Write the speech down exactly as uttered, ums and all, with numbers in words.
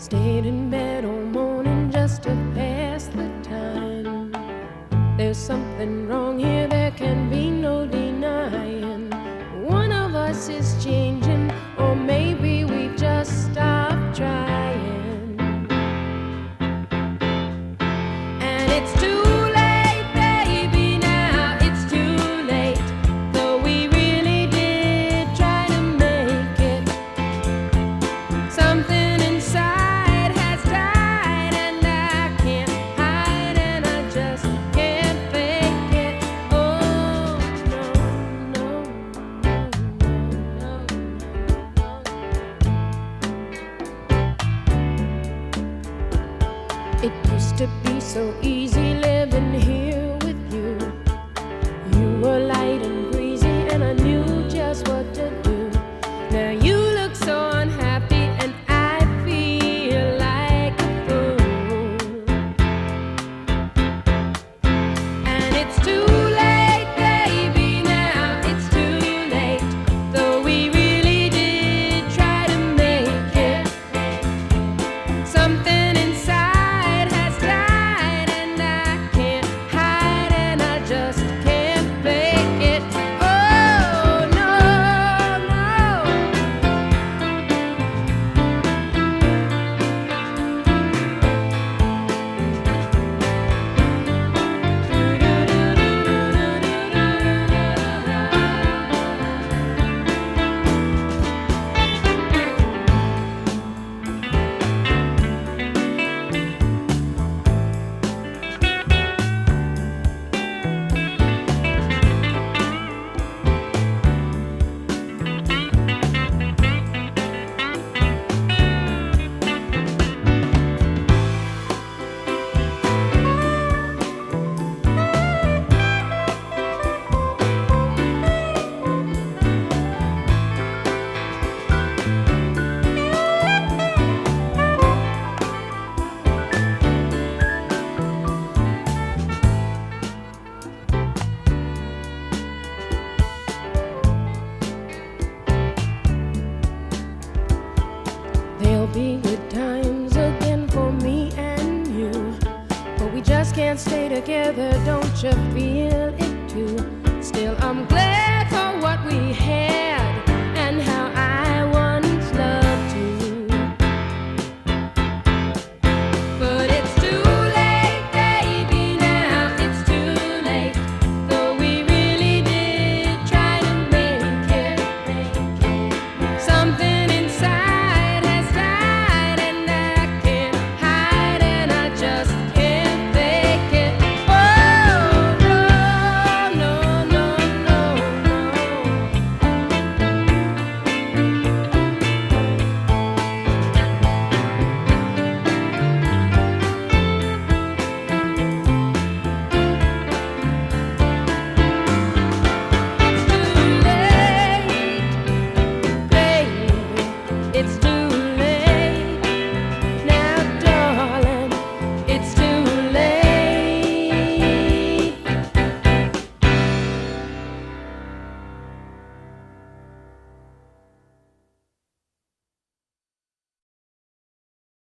Stayed in bed all morning just to pass the time. There's something wrong here, there can be no denying. One of us is changing, or maybe we've just stopped trying. And it's too late, baby, now it's too late. Though we really did try to make it. Something inside has died, and I can't hide, and I just can't fake it. Oh, no, no, no, no, no. It used to be so easy living here with you. You were light and breezy, and I knew just what to do. Now you look so unhappy, and I feel like a fool. And it's too late, baby, now it's too late. Though we really did try to make it. Something inside has died, and I can't hide, and I just can't fake it. Oh, no, no. There'll be good times again for me and you, but we just can't stay together, don't you feel it too? Still, I'm glad for what we had.